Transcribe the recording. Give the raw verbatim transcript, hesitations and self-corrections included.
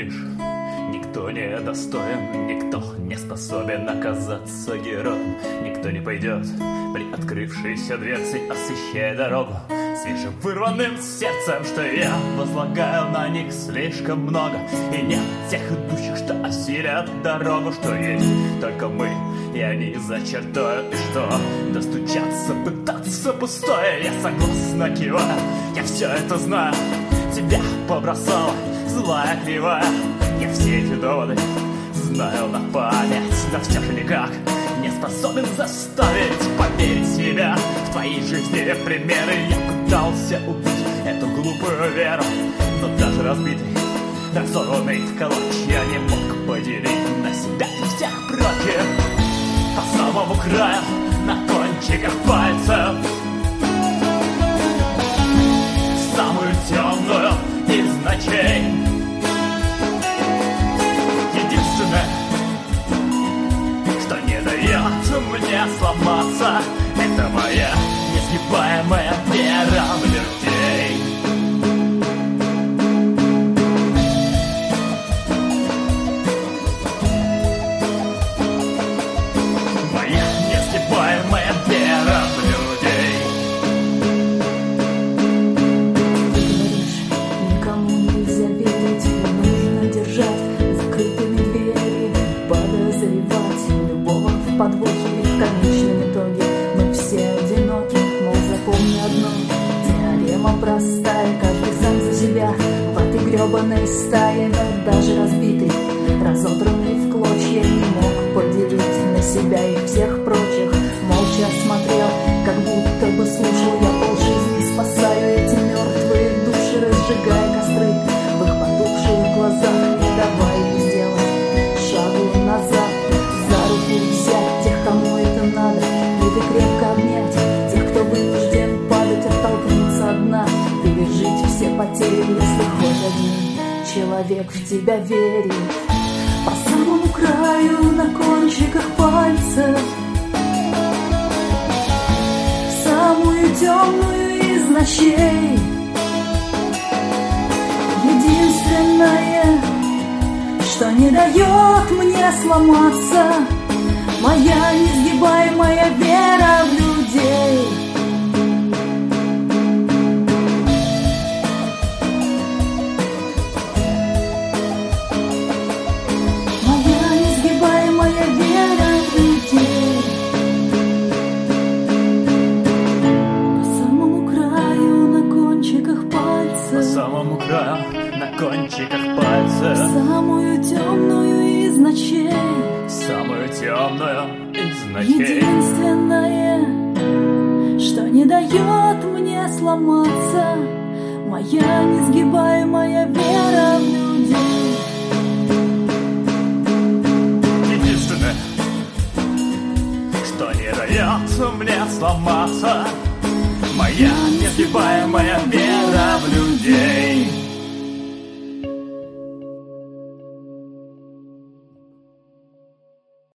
говоришь, никто не достоин, никто не способен оказаться героем. Никто не пойдет при открывшейся дверце, освещая дорогу свежим вырванным сердцем, что я возлагаю на них слишком много. И нет тех идущих, что осилят дорогу, что есть только мы, и они за чертою. И что достучаться, пытаться пустое, я согласно киваю, я все это знаю. Тебя побросала злая кривая, я все эти доводы знаю на память, но все же никак не способен заставить поверить себя. В твоей жизни примеры я пытался убить эту глупую веру, но даже разбитый, разорванный в клочья не мог поделить на себя и всех прочих. По самому краю, на кончиках пальцев, в самую темную из ночей. Единственное, что не дает мне сломаться, это моя несгибаемая вера в людей. Моя несгибаемая вера в людей. Ты говоришь, никому нельзя верить, нужно держать закрытыми двери, подозревать любого в подвохе. В конечном итоге мы все одиноки, мол, запомни одно, теорема простая, каждый сам за себя в этой гребаной стае. Но даже разбитый, разодранный в клочья, не мог поделить на себя и всех прочих. Молча смотрел, как будто бы слушал, я полжизни спасаю эти мертвые души, разжигая костры в их потухших глазах. Не давай сделать шагу назад, за руку взять тех, кому это надо, или крепко обнять тех, кто вынужден падать, оттолкнуться от дна, пережить все потери, если хоть один человек в тебя верит. По самому краю, на кончиках пальцев, самую темную из ночей. Единственное, что не дает мне сломаться, моя несгибаемая вера в людей. Моя несгибаемая вера в людей. По самому краю, на кончиках пальцев, По самому краю, на кончиках пальцев, самую темную из ночей. самую темную из ночей. Единственное, что не дает мне сломаться, моя несгибаемая вера в людей. Единственное, что не дает мне сломаться, моя несгибаемая вера в людей.